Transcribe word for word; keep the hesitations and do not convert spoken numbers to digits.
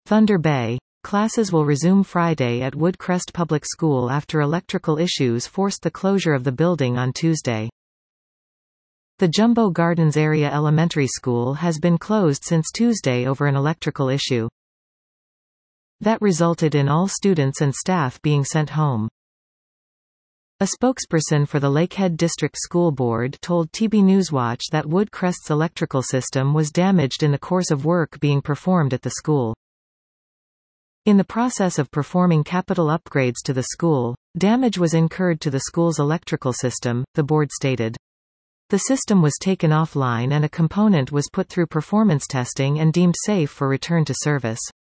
Thunder Bay. Classes will resume Friday at Woodcrest Public School after electrical issues forced the closure of the building on Tuesday. The Jumbo Gardens Area Elementary School has been closed since Tuesday over an electrical issue that resulted in all students and staff being sent home. A spokesperson for the Lakehead District School Board told T B Newswatch that Woodcrest's electrical system was damaged in the course of work being performed at the school. In the process of performing capital upgrades to the school, damage was incurred to the school's electrical system, the board stated. The system was taken offline and a component was put through performance testing and deemed safe for return to service.